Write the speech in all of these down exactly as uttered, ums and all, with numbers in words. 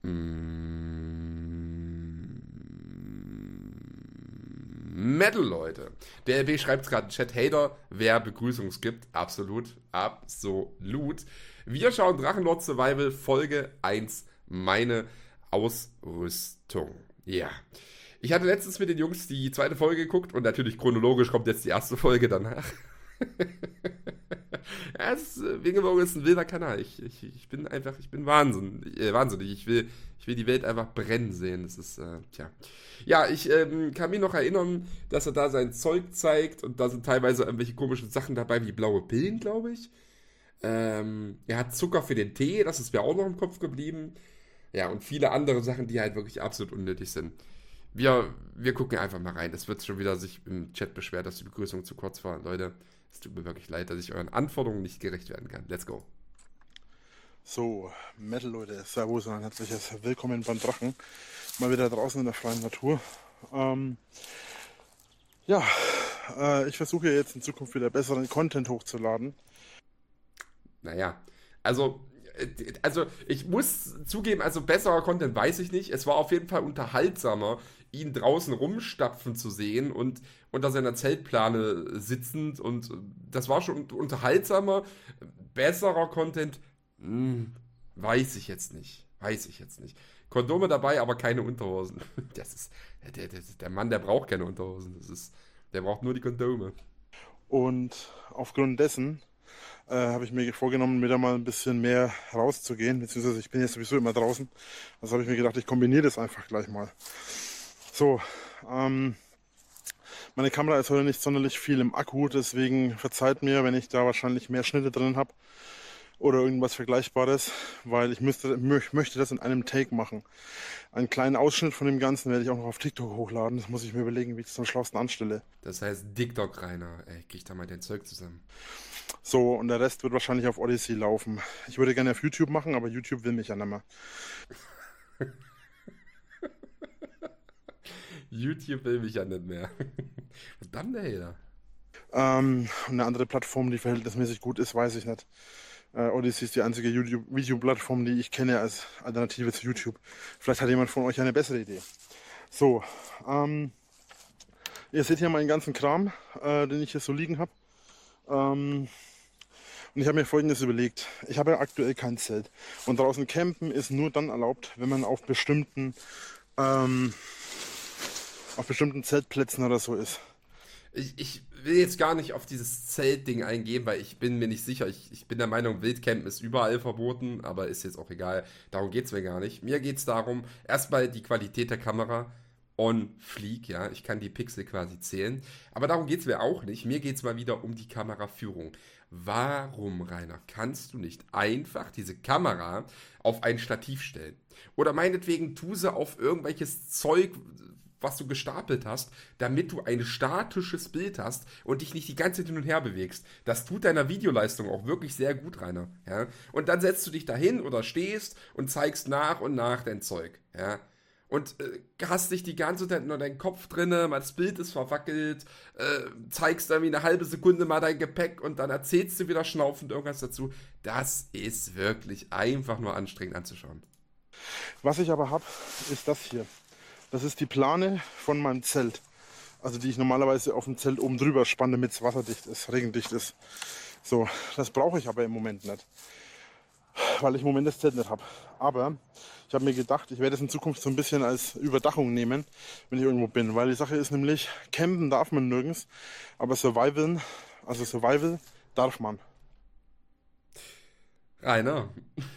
Mm, Metal, Leute. Der L B schreibt gerade im Chat, Hater, wer Begrüßung gibt. Absolut, absolut. Wir schauen Drachenlord Survival Folge eins, meine Ausrüstung. Ja. Ich hatte letztens mit den Jungs die zweite Folge geguckt und natürlich chronologisch kommt jetzt die erste Folge danach. Ja, es ist, Wingeborg ist ein wilder Kanal. Ich, ich, ich bin einfach, ich bin Wahnsinn, äh, wahnsinnig. Ich will, ich will die Welt einfach brennen sehen. Das ist, äh, tja. Ja, ich ähm, kann mich noch erinnern, dass er da sein Zeug zeigt und da sind teilweise irgendwelche komischen Sachen dabei, wie blaue Pillen, glaube ich. Ähm, er hat Zucker für den Tee, das ist mir auch noch im Kopf geblieben. Ja, und viele andere Sachen, die halt wirklich absolut unnötig sind. Wir, wir gucken einfach mal rein. Es wird schon wieder sich im Chat beschwert, dass die Begrüßung zu kurz war. Leute, es tut mir wirklich leid, dass ich euren Anforderungen nicht gerecht werden kann. Let's go. So, Metal Leute, Servus und ein herzliches Willkommen beim Drachen. Mal wieder draußen in der freien Natur. Ähm, ja, äh, ich versuche jetzt in Zukunft wieder besseren Content hochzuladen. Naja, also, also ich muss zugeben, also besserer Content weiß ich nicht. Es war auf jeden Fall unterhaltsamer, ihn draußen rumstapfen zu sehen und unter seiner Zeltplane sitzend und das war schon unterhaltsamer. Besserer Content, hm, weiß ich jetzt nicht. Weiß ich jetzt nicht. Kondome dabei, aber keine Unterhosen. Das ist, der, der, der Mann, der braucht keine Unterhosen. Das ist, der braucht nur die Kondome. Und aufgrund dessen äh, habe ich mir vorgenommen, wieder mal ein bisschen mehr rauszugehen. Beziehungsweise ich bin jetzt sowieso immer draußen. Also habe ich mir gedacht, ich kombiniere das einfach gleich mal. So, ähm, meine Kamera ist heute nicht sonderlich viel im Akku, deswegen verzeiht mir, wenn ich da wahrscheinlich mehr Schnitte drin habe oder irgendwas Vergleichbares, weil ich müsste, mö- möchte das in einem Take machen. Einen kleinen Ausschnitt von dem Ganzen werde ich auch noch auf TikTok hochladen. Das muss ich mir überlegen, wie ich das am schlausten anstelle. Das heißt, TikTok, Rainer. Ey, krieg da mal dein Zeug zusammen. So, und der Rest wird wahrscheinlich auf Odyssey laufen. Ich würde gerne auf YouTube machen, aber YouTube will mich ja nicht mehr. YouTube will mich ja nicht mehr. Verdammte Hater. Ähm, und eine andere Plattform, die verhältnismäßig gut ist, weiß ich nicht. Äh, Odyssey ist die einzige YouTube- Videoplattform, die ich kenne als Alternative zu YouTube. Vielleicht hat jemand von euch eine bessere Idee. So, ähm, ihr seht hier meinen ganzen Kram, äh, den ich hier so liegen habe. Ähm, und ich habe mir Folgendes überlegt. Ich habe ja aktuell kein Zelt. Und draußen campen ist nur dann erlaubt, wenn man auf bestimmten, ähm, auf bestimmten Zeltplätzen oder so ist. Ich, ich will jetzt gar nicht auf dieses Zeltding eingehen, weil ich bin mir nicht sicher. Ich, ich bin der Meinung, Wildcampen ist überall verboten, aber ist jetzt auch egal. Darum geht es mir gar nicht. Mir geht es darum, erstmal die Qualität der Kamera on fleek, ja. Ich kann die Pixel quasi zählen. Aber darum geht es mir auch nicht. Mir geht es mal wieder um die Kameraführung. Warum, Rainer, kannst du nicht einfach diese Kamera auf ein Stativ stellen? Oder meinetwegen tu sie auf irgendwelches Zeug, was du gestapelt hast, damit du ein statisches Bild hast und dich nicht die ganze Zeit hin und her bewegst. Das tut deiner Videoleistung auch wirklich sehr gut, Rainer. Ja? Und dann setzt du dich dahin oder stehst und zeigst nach und nach dein Zeug. Ja? Und äh, hast dich die ganze Zeit nur deinen Kopf drinne, mal das Bild ist verwackelt, äh, zeigst irgendwie eine halbe Sekunde mal dein Gepäck und dann erzählst du wieder schnaufend irgendwas dazu. Das ist wirklich einfach nur anstrengend anzuschauen. Was ich aber habe, ist das hier. Das ist die Plane von meinem Zelt. Also die ich normalerweise auf dem Zelt oben drüber spanne, damit es wasserdicht ist, regendicht ist. So, das brauche ich aber im Moment nicht. Weil ich im Moment das Zelt nicht habe. Aber ich habe mir gedacht, ich werde es in Zukunft so ein bisschen als Überdachung nehmen, wenn ich irgendwo bin. Weil die Sache ist nämlich, campen darf man nirgends, aber survivalen, also Survival darf man. Rainer.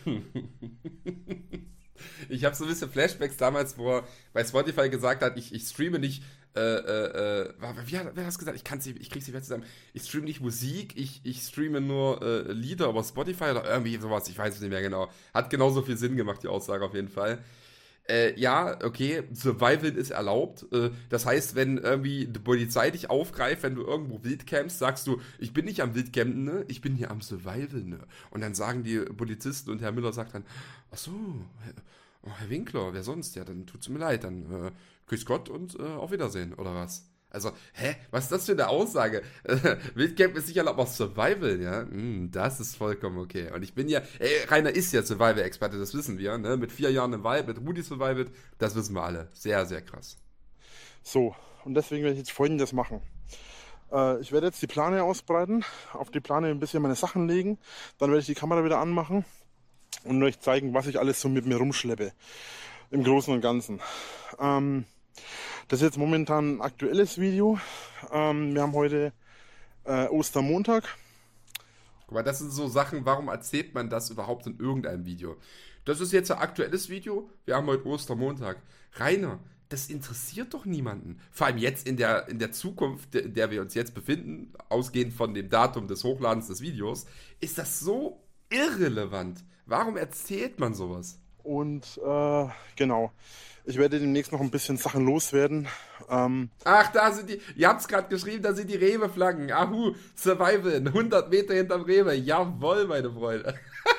Ich habe so ein bisschen Flashbacks damals, wo er bei Spotify gesagt hat, ich, ich streame nicht, äh, äh, äh, wie hat, wer hat das gesagt? Ich kann's nicht, ich krieg's nicht mehr zusammen. Ich streame nicht Musik, ich, ich streame nur äh, Lieder über Spotify oder irgendwie sowas, ich weiß es nicht mehr genau. Hat genauso viel Sinn gemacht, die Aussage auf jeden Fall. Äh, ja, okay, Survival ist erlaubt. Äh, das heißt, wenn irgendwie die Polizei dich aufgreift, wenn du irgendwo wildcampst, sagst du, ich bin nicht am Wildcampen, ne? Ich bin hier am Survival, ne? Und dann sagen die Polizisten und Herr Müller sagt dann, ach so, Herr, oh, Herr Winkler, wer sonst? Ja, dann tut's mir leid, dann äh, grüß Gott und äh, auf Wiedersehen, oder was? Also, hä? Was ist das für eine Aussage? Wildcamp ist sicher auch Survival, ja? Hm, das ist vollkommen okay. Und ich bin ja, ey, Rainer ist ja Survival-Experte, das wissen wir, ne? Mit vier Jahren im Wald, mit Rudi survived, das wissen wir alle. Sehr, sehr krass. So, und deswegen werde ich jetzt Folgendes machen. Äh, ich werde jetzt die Plane ausbreiten, auf die Plane ein bisschen meine Sachen legen, dann werde ich die Kamera wieder anmachen und euch zeigen, was ich alles so mit mir rumschleppe. Im Großen und Ganzen. Ähm, das ist jetzt momentan ein aktuelles Video. Ähm, wir haben heute äh, Ostermontag. Guck mal, das sind so Sachen, warum erzählt man das überhaupt in irgendeinem Video? Das ist jetzt ein aktuelles Video, wir haben heute Ostermontag. Rainer, das interessiert doch niemanden. Vor allem jetzt in der, in der Zukunft, in der wir uns jetzt befinden, ausgehend von dem Datum des Hochladens des Videos, ist das so irrelevant. Warum erzählt man sowas? Und äh, genau, ich werde demnächst noch ein bisschen Sachen loswerden. Ähm, Ach, da sind die, ihr habt es gerade geschrieben, da sind die Rewe-Flaggen. Ahu, Survival, hundert Meter hinterm Rewe. Jawohl, meine Freunde.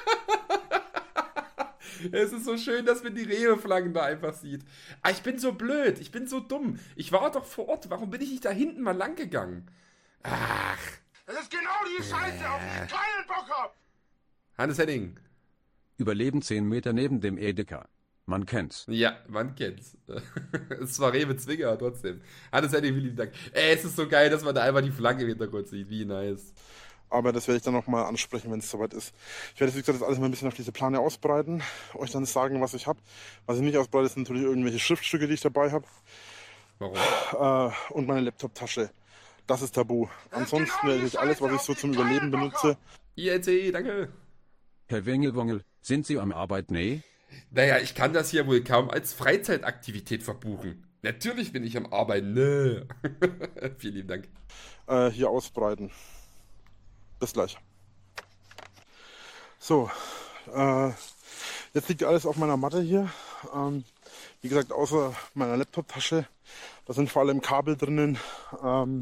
Es ist so schön, dass man die Rewe-Flaggen da einfach sieht. Ah, ich bin so blöd, ich bin so dumm. Ich war doch vor Ort, warum bin ich nicht da hinten mal lang gegangen? Ach. Das ist genau die Scheiße, auf die ich keinen Bock hab. Hannes Henning. Überleben zehn Meter neben dem Edeka. Man kennt's. Ja, man kennt's. Es war Rewe Zwinger, trotzdem. Hannes Henning, vielen Dank. Ey, es ist so geil, dass man da einfach die Flagge im Hintergrund sieht. Wie nice. aber das werde ich dann nochmal ansprechen, wenn es soweit ist. Ich werde jetzt, wie gesagt, das alles mal ein bisschen auf diese Plane ausbreiten, euch dann sagen, was ich habe. Was ich nicht ausbreite, sind natürlich irgendwelche Schriftstücke, die ich dabei habe. Warum? Äh, und meine Laptop-Tasche. Das ist tabu. Ansonsten werde ich alles, was ich so zum Überleben benutze. I L C, danke. Herr Wengelwongel, sind Sie am Arbeit? Nee? Naja, ich kann das hier wohl kaum als Freizeitaktivität verbuchen. Natürlich bin ich am Arbeiten. Ne. Vielen lieben Dank. Äh, hier ausbreiten. Bis gleich. So, äh, jetzt liegt alles auf meiner Matte hier. Ähm, wie gesagt, außer meiner Laptop-Tasche. Da sind vor allem Kabel drinnen. Ähm,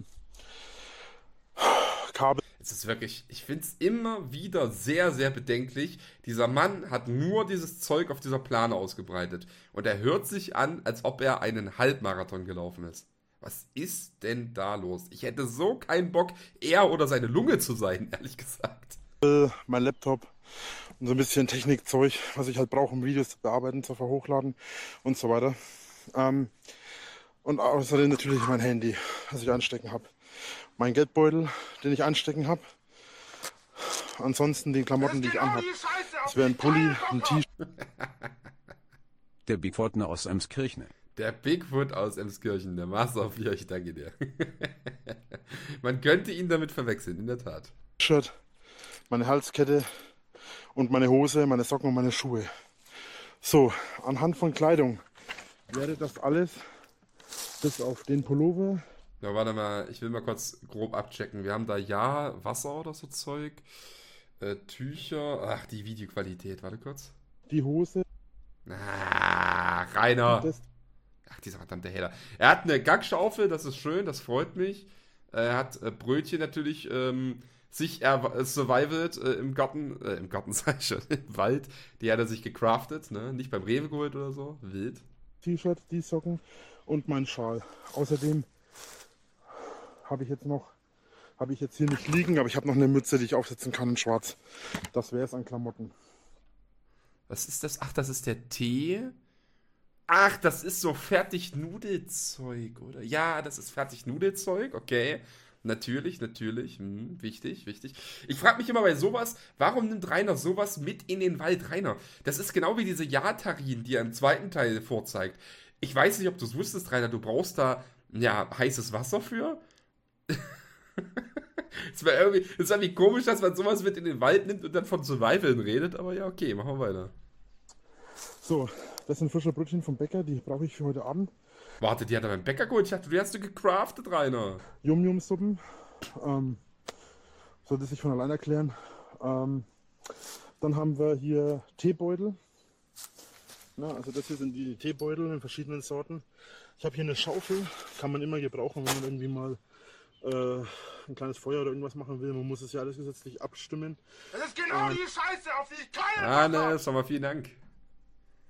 Kabel. Es ist wirklich, ich finde es immer wieder sehr, sehr bedenklich. Dieser Mann hat nur dieses Zeug auf dieser Plane ausgebreitet. Und er hört sich an, als ob er einen Halbmarathon gelaufen ist. Was ist denn da los? Ich hätte so keinen Bock, er oder seine Lunge zu sein, ehrlich gesagt. Mein Laptop und so ein bisschen Technikzeug, was ich halt brauche, um Videos zu bearbeiten, zu hochladen und so weiter. Ähm, und außerdem natürlich mein Handy, das ich anstecken habe. Mein Geldbeutel, den ich anstecken habe. Ansonsten die Klamotten, die ich anhabe. Das wäre ein Pulli, ein T-Shirt. Der Bigfootner aus Emskirchen. Der Bigfoot aus Emskirchen, der Master of Vier, ich danke dir. Man könnte ihn damit verwechseln, in der Tat. Meine Halskette und meine Hose, meine Socken und meine Schuhe. So, anhand von Kleidung wäre das alles, bis auf den Pullover. Ja, warte mal, ich will mal kurz grob abchecken. Wir haben da ja Wasser oder so Zeug, äh, Tücher, ach, die Videoqualität, warte kurz. Die Hose. Ah, Rainer. Das Ach, dieser verdammte Hater. Er hat eine Gagschaufel, das ist schön, das freut mich. Er hat äh, Brötchen natürlich ähm, sich er äh, survived äh, im Garten, äh, im Garten sag ich schon, im Wald. Die hat er sich gecraftet, ne? Nicht beim Rewe geholt oder so, wild. T-Shirt, die Socken und mein Schal. Außerdem habe ich jetzt noch, habe ich jetzt hier nicht liegen, aber ich habe noch eine Mütze, die ich aufsetzen kann in schwarz. Das wäre es an Klamotten. Was ist das? Ach, das ist der Tee. Ach, das ist so Fertig-Nudelzeug, oder? Ja, das ist Fertig-Nudelzeug, okay. Natürlich, natürlich. Hm, wichtig, wichtig. Ich frage mich immer bei sowas, warum nimmt Rainer sowas mit in den Wald? Rainer, das ist genau wie diese Jatarin, die er im zweiten Teil vorzeigt. Ich weiß nicht, ob du es wusstest, Rainer, du brauchst da, ja, heißes Wasser für. Es wäre irgendwie, es wär irgendwie komisch, dass man sowas mit in den Wald nimmt und dann von Survival redet, aber ja, okay, machen wir weiter. So, das sind frische Brötchen vom Bäcker, die brauche ich für heute Abend. Warte, die hat er beim Bäcker geholt. Ich dachte, die hast du gecraftet, Rainer. Yum-Yum-Suppen. Ähm, sollte sich von allein erklären. Ähm, dann haben wir hier Teebeutel. Na, also das hier sind die Teebeutel in verschiedenen Sorten. Ich habe hier eine Schaufel. Kann man immer gebrauchen, wenn man irgendwie mal äh, ein kleines Feuer oder irgendwas machen will. Man muss es ja alles gesetzlich abstimmen. Das ist genau Ähm, die Scheiße, auf die ich keinen Ah, Bock hab. ne, schon mal vielen Dank.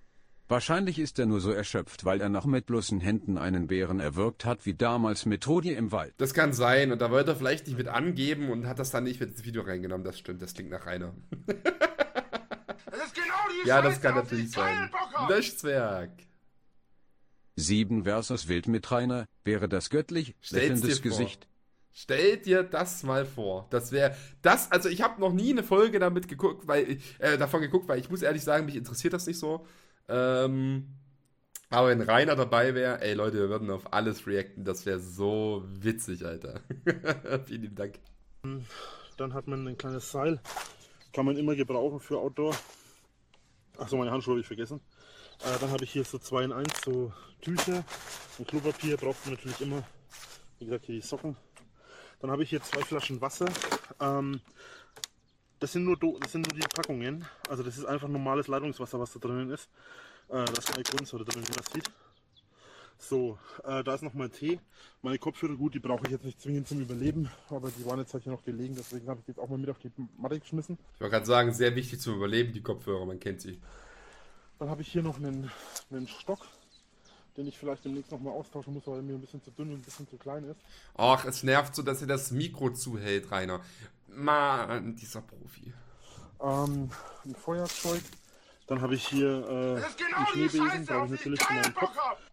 Wahrscheinlich ist er nur so erschöpft, weil er noch mit bloßen Händen einen Bären erwürgt hat, wie damals mit Trudi im Wald. Das kann sein. Und da wollte er vielleicht nicht mit angeben und hat das dann nicht mit ins Video reingenommen. Das stimmt, das klingt nach Rainer. Das ist genau die Ja, das Scheiße, kann auf die natürlich ich sein. keinen Bock hab. Löschzwerg. sieben versus Wild mit Rainer, wäre das göttlich, Stell's lächelndes dir vor. Gesicht. Stell dir das mal vor. Das wäre das, also ich habe noch nie eine Folge damit geguckt, weil äh, davon geguckt, weil ich muss ehrlich sagen, mich interessiert das nicht so. Ähm, aber wenn Rainer dabei wäre, ey Leute, wir würden auf alles reacten. Das wäre so witzig, Alter. Vielen lieben Dank. Dann hat man ein kleines Seil. Kann man immer gebrauchen für Outdoor. Achso, meine Handschuhe habe ich vergessen. Äh, dann habe ich hier so zwei in eins, so Tücher und Klopapier braucht man natürlich immer. Wie gesagt, hier die Socken. Dann habe ich hier zwei Flaschen Wasser. Ähm, das, sind nur Do das sind nur die Packungen. Also das ist einfach normales Leitungswasser, was da drinnen ist. Äh, da ist keine Kohlensäure drin, wie man sieht. So, äh, da ist nochmal Tee. Meine Kopfhörer, gut, die brauche ich jetzt nicht zwingend zum Überleben, aber die waren jetzt halt hier noch gelegen, deswegen habe ich die jetzt auch mal mit auf die Matte geschmissen. Ich wollte gerade sagen, sehr wichtig zum Überleben, die Kopfhörer, man kennt sie. Dann habe ich hier noch einen, einen Stock, den ich vielleicht demnächst nochmal austauschen muss, weil er mir ein bisschen zu dünn und ein bisschen zu klein ist. Ach, es nervt so, dass er das Mikro zuhält, Rainer. Mann, dieser Profi. Ähm, ein Feuerzeug. Dann habe ich hier äh, Das ist genau einen die Schneebesen, Scheiße, brauche auf ich die natürlich ich für meinen keinen Kopf. Bock hab.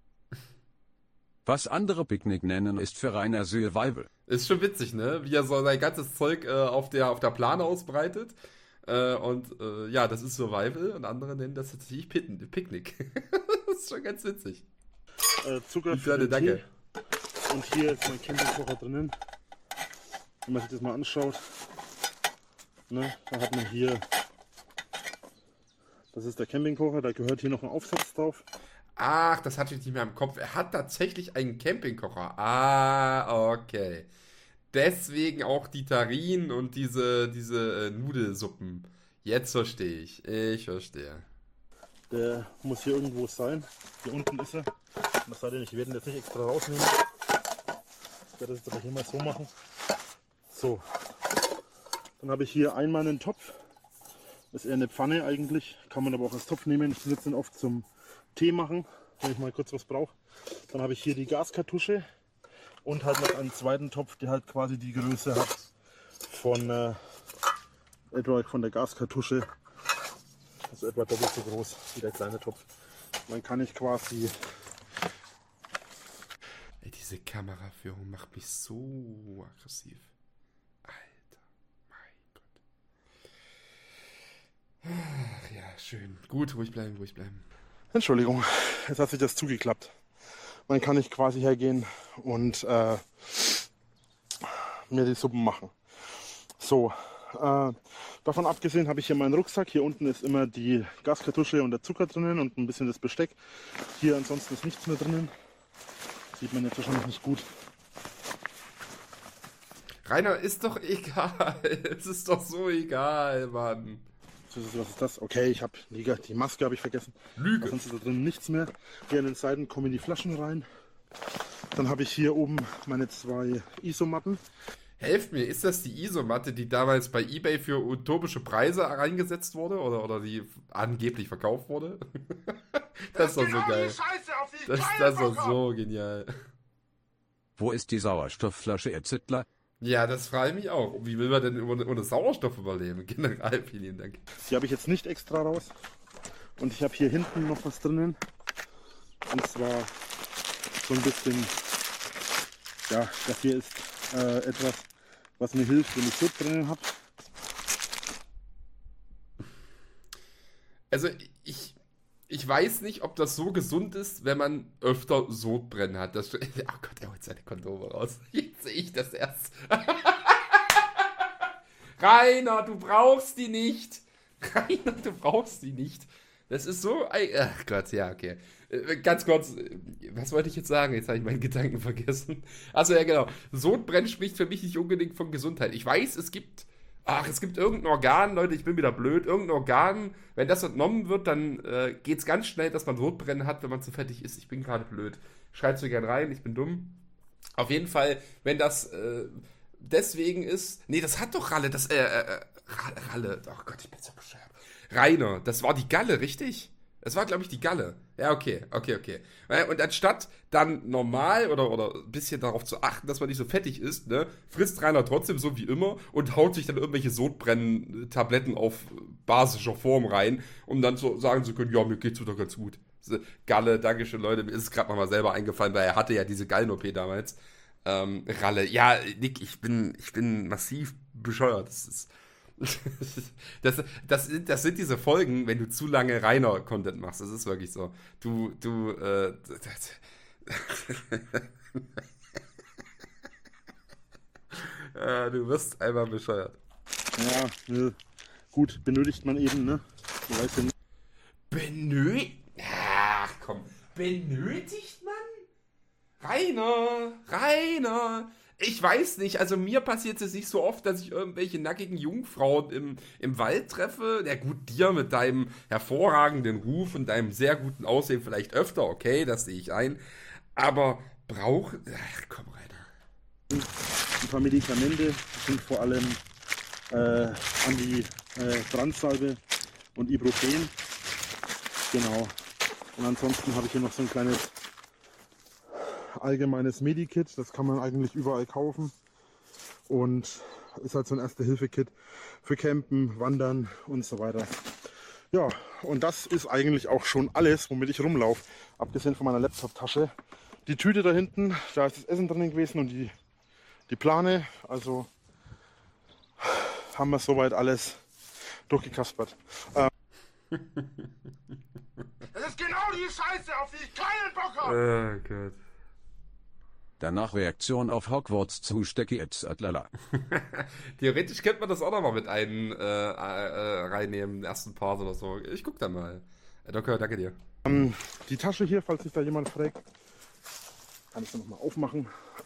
Was andere Picknick nennen, ist für Rainer Survival. Ist schon witzig, ne? Wie er so sein ganzes Zeug äh, auf, der, auf der Plane ausbreitet. Äh, und äh, ja, das ist Survival und andere nennen das tatsächlich Pitten- Picknick. Das ist schon ganz witzig. Äh, Zucker Ich für werde, den danke. Tee. Und hier ist mein Campingkocher drinnen. Wenn man sich das mal anschaut, ne, da hat man hier, das ist der Campingkocher, da gehört hier noch ein Aufsatz drauf. Ach, das hatte ich nicht mehr im Kopf. Er hat tatsächlich einen Campingkocher. Ah, okay. Deswegen auch die Tarin und diese, diese äh, Nudelsuppen. Jetzt verstehe ich. Ich verstehe. Der muss hier irgendwo sein. Hier unten ist er. Das sei denn, ich werde ihn jetzt nicht extra rausnehmen. Ich werde das jetzt aber hier mal so machen. So. Dann habe ich hier einmal einen Topf. Das ist eher eine Pfanne eigentlich. Kann man aber auch als Topf nehmen. Ich benutze den oft zum Tee machen, wenn ich mal kurz was brauche. Dann habe ich hier die Gaskartusche und halt noch einen zweiten Topf, der halt quasi die Größe hat von äh, etwa von der Gaskartusche. Also etwa doppelt so groß wie der kleine Topf. Dann kann ich quasi. Ey, diese Kameraführung macht mich so aggressiv. Alter, mein Gott. Ach ja, schön. Gut, ruhig bleiben, ruhig bleiben. Entschuldigung, jetzt hat sich das zugeklappt. Dann kann ich quasi hergehen und äh, mir die Suppen machen. So, äh, davon abgesehen habe ich hier meinen Rucksack. Hier unten ist immer die Gaskartusche und der Zucker drinnen und ein bisschen das Besteck. Hier ansonsten ist nichts mehr drinnen. Sieht man jetzt wahrscheinlich nicht gut. Rainer, ist doch egal. Es ist doch so egal, Mann. Was ist das? Okay, ich habe die, die Maske habe ich vergessen. Lüge. Sonst ist da drin nichts mehr. Hier an den Seiten kommen die Flaschen rein. Dann habe ich hier oben meine zwei Isomatten. Helft mir, ist das die Isomatte, die damals bei eBay für utopische Preise reingesetzt wurde? Oder, oder die angeblich verkauft wurde? Das ist doch so genau geil. Die Scheiße, auf die ich Das, keinen das ist Bock doch hab. so genial. Wo ist die Sauerstoffflasche, Ihr Zittler? Ja, das frage ich mich auch. Wie will man denn ohne, ohne Sauerstoff überleben? Generell, vielen Dank. Die habe ich jetzt nicht extra raus. Und ich habe hier hinten noch was drinnen. Und zwar so ein bisschen, ja, das hier ist äh, etwas, was mir hilft, wenn ich Sod drinnen habe. Also ich, ich weiß nicht, ob das so gesund ist, wenn man öfter Sodbrennen hat. Das, oh Gott, er holt seine Kondome raus. Jetzt sehe ich das erst. Rainer, du brauchst die nicht. Rainer, du brauchst die nicht. Das ist so... Ach Gott, ja, okay. Äh, Ganz kurz, äh, was wollte ich jetzt sagen? Jetzt habe ich meinen Gedanken vergessen. Also ja, genau. Sodbrennen spricht für mich nicht unbedingt von Gesundheit. Ich weiß, es gibt... Ach, es gibt irgendein Organ, Leute, ich bin wieder blöd. Irgendein Organ, wenn das entnommen wird, dann äh, geht es ganz schnell, dass man Sodbrennen hat, wenn man zu fettig ist. Ich bin gerade blöd. Schreibt's mir gern rein, ich bin dumm. Auf jeden Fall, wenn das äh, deswegen ist... Nee, das hat doch Ralle, das... Äh, äh, Ralle, oh Gott, ich bin so bescheuert. Rainer, das war die Galle, richtig? Es war, glaube ich, die Galle. Ja, okay, okay, okay. Und anstatt dann normal oder, oder ein bisschen darauf zu achten, dass man nicht so fettig ist, ne, frisst Rainer trotzdem so wie immer und haut sich dann irgendwelche Sodbrennen-Tabletten auf basischer Form rein, um dann so sagen zu können, ja, mir geht's wieder ganz gut. Galle, Dankeschön, Leute, mir ist es gerade nochmal selber eingefallen, weil er hatte ja diese Gallen-O P damals. Ähm, Ralle, ja, Nick, ich bin, ich bin massiv bescheuert. Das ist... Das, das, sind, das sind diese Folgen, wenn du zu lange Rainer-Content machst. Das ist wirklich so. Du, du, äh. ja, du wirst einfach bescheuert. Ja, äh, gut, benötigt man eben, ne? Du weißt ja nicht. Benötigt? Ach komm, benötigt man? Rainer, Rainer. Ich weiß nicht, also mir passiert es nicht so oft, dass ich irgendwelche nackigen Jungfrauen im, im Wald treffe. Ja gut, dir mit deinem hervorragenden Ruf und deinem sehr guten Aussehen vielleicht öfter, okay, das sehe ich ein. Aber brauche... Ach komm, Rainer. Ein paar Medikamente sind vor allem äh, Anti-Brandsalbe und Ibuprofen. Genau. Und ansonsten habe ich hier noch so ein kleines allgemeines Medikit, das kann man eigentlich überall kaufen und ist halt so ein Erste-Hilfe-Kit für Campen, Wandern und so weiter. Ja, und das ist eigentlich auch schon alles, womit ich rumlaufe, abgesehen von meiner Laptop-Tasche. Die Tüte da hinten, da ist das Essen drin gewesen und die, die Plane, also haben wir soweit alles durchgekaspert. Ähm, Das ist genau die Scheiße, auf die ich keinen Bock habe. Oh Gott. Danach Reaktion auf Hogwarts zu Stecki et Atlala. Theoretisch könnte man das auch nochmal mit ein, äh, äh, reinnehmen, den ersten Part oder so. Ich guck dann mal. Äh, danke, danke dir. ähm, die Tasche hier, falls sich da jemand fragt, kann ich sie nochmal aufmachen.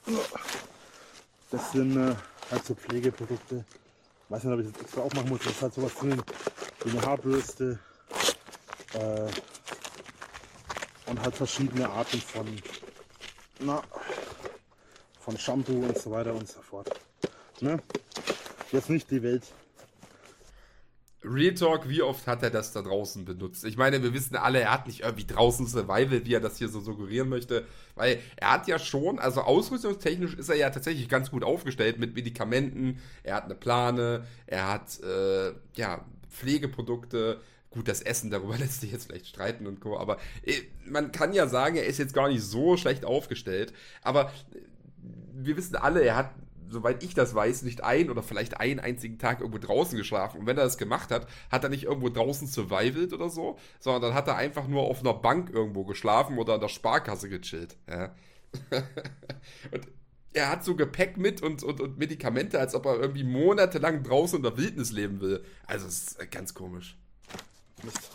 Das sind äh, halt so Pflegeprodukte. Ich weiß nicht, ob ich das extra aufmachen muss. Das ist halt sowas drin wie eine Haarbürste äh, und halt verschiedene Arten von, na, von Shampoo und so weiter und so fort. Ne? Jetzt nicht die Welt. Real Talk, wie oft hat er das da draußen benutzt? Ich meine, wir wissen alle, er hat nicht irgendwie draußen Survival, wie er das hier so suggerieren möchte, weil er hat ja schon, also ausrüstungstechnisch ist er ja tatsächlich ganz gut aufgestellt mit Medikamenten, er hat eine Plane, er hat, äh, ja, Pflegeprodukte, gut, das Essen, darüber lässt sich jetzt vielleicht streiten und co., aber äh, man kann ja sagen, er ist jetzt gar nicht so schlecht aufgestellt, aber äh, wir wissen alle, er hat, soweit ich das weiß, nicht ein oder vielleicht einen einzigen Tag irgendwo draußen geschlafen. Und wenn er das gemacht hat, hat er nicht irgendwo draußen survivalt oder so, sondern dann hat er einfach nur auf einer Bank irgendwo geschlafen oder an der Sparkasse gechillt. Ja. Und er hat so Gepäck mit und, und, und Medikamente, als ob er irgendwie monatelang draußen in der Wildnis leben will. Also, es ist ganz komisch. Mist.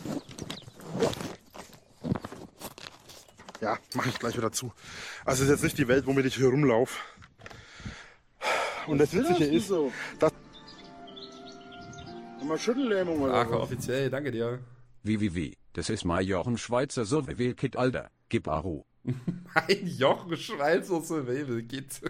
Ja, mache ich gleich wieder zu. Also es ist jetzt nicht die Welt, womit ich hier rumlaufe. Und das Witzige ist, so? dass... Mal Schüttellähmung oder Ach, was? offiziell, danke dir. Wie, wie, wie. Das ist mein Jochen Schweizer Survival-Kit, Alter. Gib Aro. Ein Jochen Schweizer Survival Kit.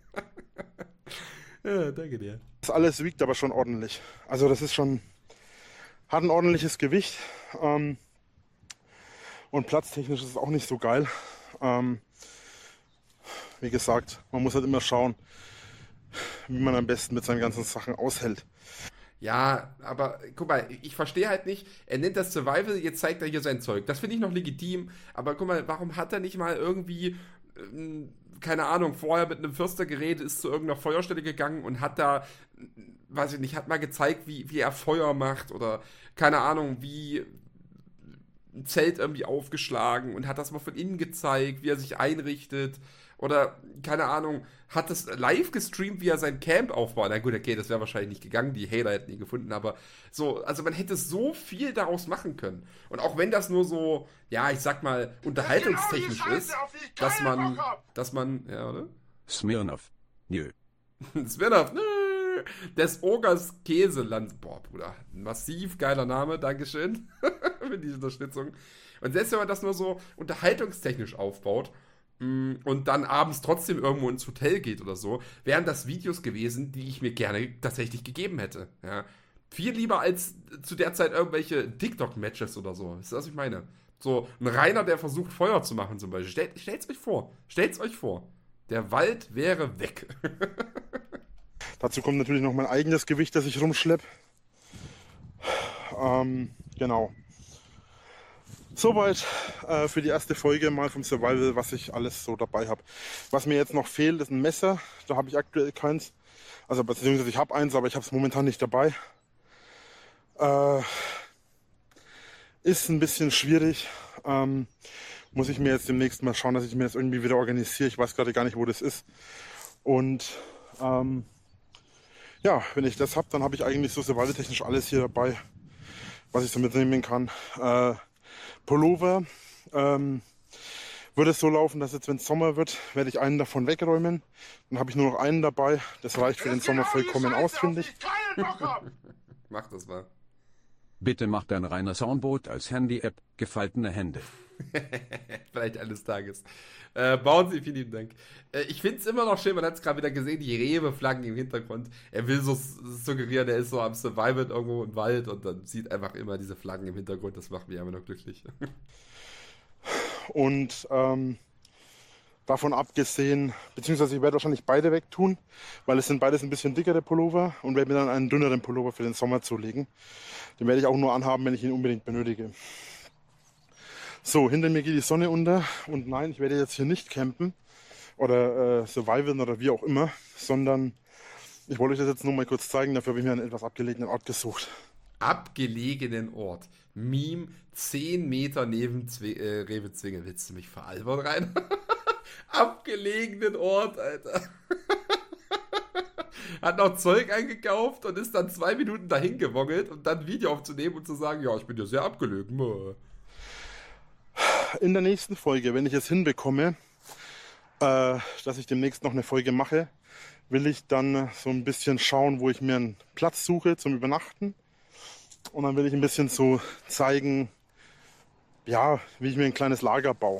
Ja, danke dir. das alles wiegt aber schon ordentlich. Also das ist schon... Hat ein ordentliches Gewicht. Ähm, und platztechnisch ist es auch nicht so geil. Ähm, wie gesagt, man muss halt immer schauen, wie man am besten mit seinen ganzen Sachen aushält. Ja, aber guck mal, ich verstehe halt nicht, er nennt das Survival, jetzt zeigt er hier sein Zeug. Das finde ich noch legitim, aber guck mal, warum hat er nicht mal irgendwie, ähm, keine Ahnung, vorher mit einem Förster geredet, ist zu irgendeiner Feuerstelle gegangen und hat da, weiß ich nicht, hat mal gezeigt, wie, wie er Feuer macht oder keine Ahnung, wie ein Zelt irgendwie aufgeschlagen und hat das mal von innen gezeigt, wie er sich einrichtet. Oder, keine Ahnung, hat das live gestreamt, wie er sein Camp aufbaut. Na gut, okay, das wäre wahrscheinlich nicht gegangen, die Hater hätten ihn gefunden, aber so, also man hätte so viel daraus machen können. Und auch wenn das nur so, ja, ich sag mal, unterhaltungstechnisch Genau die ist, Scheiße, auf die ich dass keinen man, Bock hab. dass man, ja, oder? Smirnov. Nö. Smirnoff, nö. Des Ogers Käseland. Boah, Bruder, massiv geiler Name, Dankeschön für die Unterstützung. Und selbst wenn man das nur so unterhaltungstechnisch aufbaut, und dann abends trotzdem irgendwo ins Hotel geht oder so, wären das Videos gewesen, die ich mir gerne tatsächlich gegeben hätte. Ja. Viel lieber als zu der Zeit irgendwelche TikTok-Matches oder so. Ist das, was ich meine? So ein Rainer, der versucht, Feuer zu machen zum Beispiel. Stellt, stellt's euch vor. Stellt's euch vor. Der Wald wäre weg. Dazu kommt natürlich noch mein eigenes Gewicht, das ich rumschleppe. Ähm, genau. Soweit äh, für die erste Folge mal vom Survival, was ich alles so dabei habe. Was mir jetzt noch fehlt, ist ein Messer. Da habe ich aktuell keins. Also beziehungsweise ich habe eins, aber ich habe es momentan nicht dabei. Äh, ist ein bisschen schwierig. Ähm, muss ich mir jetzt demnächst mal schauen, dass ich mir das irgendwie wieder organisiere. Ich weiß gerade gar nicht, wo das ist. Und ähm, ja, wenn ich das habe, dann habe ich eigentlich so survival-technisch alles hier dabei, was ich so mitnehmen kann. Äh, Pullover. Ähm, würde es so laufen, dass jetzt, wenn es Sommer wird, werde ich einen davon wegräumen. Dann habe ich nur noch einen dabei. Das reicht für den Sommer vollkommen aus, finde ich. Mach das mal. Bitte macht ein Rainer Soundboot als Handy-App, gefaltene Hände. Vielleicht eines Tages. Äh, bauen Sie, vielen lieben Dank. Äh, ich finde es immer noch schön, man hat es gerade wieder gesehen, die Rewe-Flaggen im Hintergrund. Er will so suggerieren, er ist so am Survival irgendwo im Wald und dann sieht einfach immer diese Flaggen im Hintergrund. Das macht mich einfach nur glücklich. Und ähm, davon abgesehen, beziehungsweise ich werde wahrscheinlich beide wegtun, weil es sind beides ein bisschen dickere Pullover und werde mir dann einen dünneren Pullover für den Sommer zulegen. Den werde ich auch nur anhaben, wenn ich ihn unbedingt benötige. So, hinter mir geht die Sonne unter und nein, ich werde jetzt hier nicht campen oder äh, survivalen oder wie auch immer, sondern ich wollte euch das jetzt nur mal kurz zeigen, dafür habe ich mir einen etwas abgelegenen Ort gesucht. Abgelegenen Ort. Meme, zehn Meter neben Zwe äh, Rewe-Zwingel. Willst du mich veralbern, Rainer? Abgelegenen Ort, Alter. Hat noch Zeug eingekauft und ist dann zwei Minuten dahin gewongelt, um dann ein Video aufzunehmen und zu sagen, ja, ich bin ja sehr abgelegen. In der nächsten Folge, wenn ich es hinbekomme, äh, dass ich demnächst noch eine Folge mache, will ich dann so ein bisschen schauen, wo ich mir einen Platz suche zum Übernachten. Und dann will ich ein bisschen so zeigen, ja, wie ich mir ein kleines Lager baue.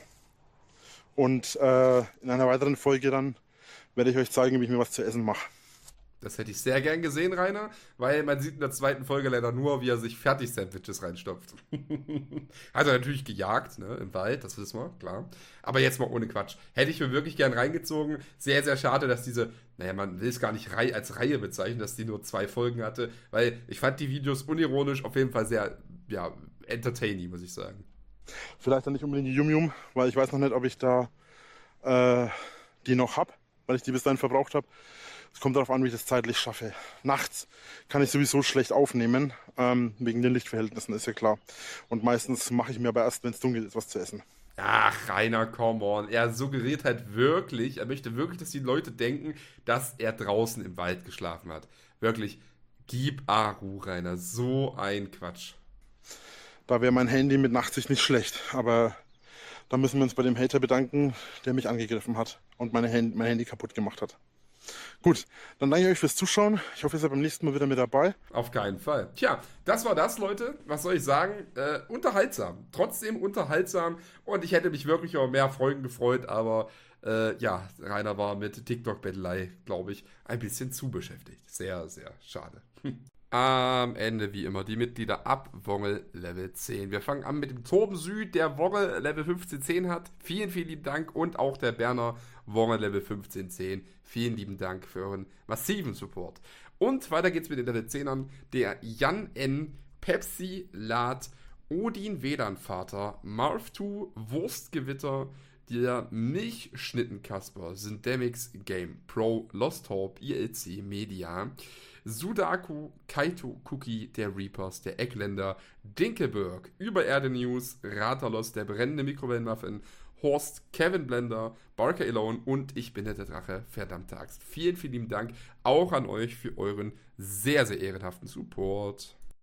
Und äh, in einer weiteren Folge dann werde ich euch zeigen, wie ich mir was zu essen mache. Das hätte ich sehr gern gesehen, Rainer, weil man sieht in der zweiten Folge leider nur, wie er sich Fertig-Sandwiches reinstopft. Hat er natürlich gejagt, ne, im Wald, das wissen wir, klar. Aber jetzt mal ohne Quatsch. Hätte ich mir wirklich gern reingezogen. Sehr, sehr schade, dass diese, naja, man will es gar nicht Reihe, als Reihe bezeichnen, dass die nur zwei Folgen hatte, weil ich fand die Videos unironisch auf jeden Fall sehr, ja, entertaining, muss ich sagen. Vielleicht dann nicht unbedingt die Yum-Yum, weil ich weiß noch nicht, ob ich da äh, die noch habe, weil ich die bis dahin verbraucht habe. Es kommt darauf an, wie ich das zeitlich schaffe. Nachts kann ich sowieso schlecht aufnehmen, ähm, wegen den Lichtverhältnissen, ist ja klar. Und meistens mache ich mir aber erst, wenn es dunkel ist, was zu essen. Ach, Rainer, come on. Er suggeriert halt wirklich, er möchte wirklich, dass die Leute denken, dass er draußen im Wald geschlafen hat. Wirklich, gib Aru, Rainer. So ein Quatsch. Da wäre mein Handy mit Nachtsicht nicht schlecht, aber da müssen wir uns bei dem Hater bedanken, der mich angegriffen hat und meine Hand, mein Handy kaputt gemacht hat. Gut, dann danke ich euch fürs Zuschauen. Ich hoffe, ihr seid beim nächsten Mal wieder mit dabei. Auf keinen Fall. Tja, das war das, Leute. Was soll ich sagen? Äh, unterhaltsam. Trotzdem unterhaltsam. Und ich hätte mich wirklich über mehr Folgen gefreut, aber äh, ja, Rainer war mit TikTok-Bettelei, glaube ich, ein bisschen zu beschäftigt. Sehr, sehr schade. Am Ende, wie immer, die Mitglieder ab Wongel Level zehn. Wir fangen an mit dem Torben Süd, der Wongel Level fünfzehn zehn hat. Vielen, vielen lieben Dank. Und auch der Berner Wongel Level fünfzehn zehn. Vielen lieben Dank für euren massiven Support. Und weiter geht's mit den Level zehnern. Der Jan N., Pepsi Lad, Odin Vedanvater, Marv zwei, Wurstgewitter, der Milchschnittenkasper, Syndemix Game Pro, Lost Hope, I L C Media, Sudaku, Kaito Cookie, der Reapers, der Eckländer, Dinkelberg, Übererde News, Ratalos, der brennende Mikrowellenmuffin, Horst, Kevin Blender, Barker Alone und ich bin der Drache, verdammte Axt. Vielen, vielen lieben Dank auch an euch für euren sehr, sehr ehrenhaften Support.